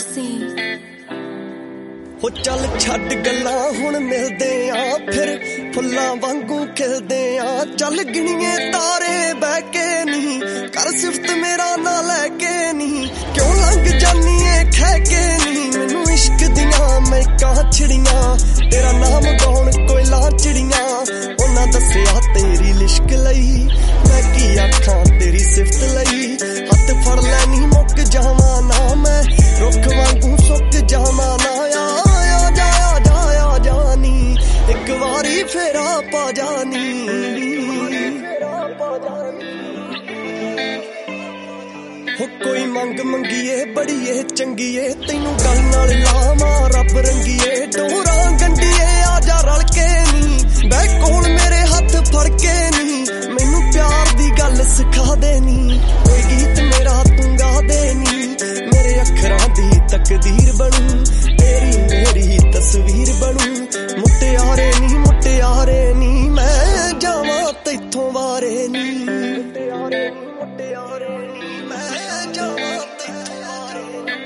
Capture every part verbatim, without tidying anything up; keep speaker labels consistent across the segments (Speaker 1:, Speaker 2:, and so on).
Speaker 1: हो चल छड्ड गल्लां हुण मिलदे आ फिर फुल्लां वांगू खिलदे आ चल गिणिए तारे बह के नहीं कर सिफत मेरा ना लैके नहीं क्यों लंघ जानी है खह के नहीं मैनू इश्क दियां महकां छिड़ियां तेरा नाम गौण कोयला चिड़ियां उन्हां दस्सिया तेरी लिश्क लई मैं की आखां तेरी सिफत लई हत्थ फड़ लैनी मुक जावां ना मैं रुख वांगू सुक जावां ना एक वारी फेरा पा जानी हो कोई मंग मंगीए बड़ीए चंगीए तैनू गल नाल लावां रब रंगीए डोरा गंडीए आजा रल के नी बह कोल मेरे हथ फड़ के नी मैनू प्यार दी गल सिखा दे नी कोई गीत मेरा तू गा दे नी मेरे अखरां दी तकदीर बनू तेरी मेरी तस्वीर बनू मुटियारे नी मुटियारे नी मैं जावां तैथों वारे नी मुटियारे नी मुटियारे नी मैं जावां तैथों वारे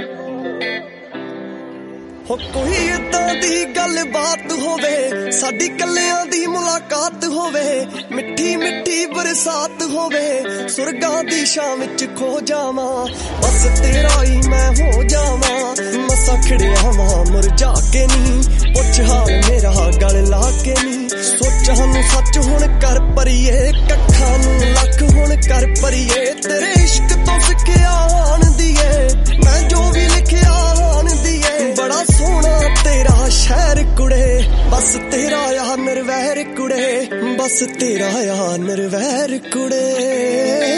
Speaker 1: हो कोई इदां दी गल बात होवे साडी कल्लियां दी मुलाकात होवे मिठी मिठी बरसात होवे सुरगां दी शाम विच खो जावां बस तेरा ही मैं हो जावां मसा खड़िया वां मुरझा के नी पुछ हाल मेरा गल ला के नी सोचा नू सच हुण कर परिए कट्ठा नू लख हुण कर परिए तेरे इश्क तो सिक्खिया आन दिए मैं जो भी लिखिया आन दिए बड़ा सोहना तेरा शहर कुड़े बस तेरा या निर्वैर कुड़े बस तेरा या निर्वैर कुड़े।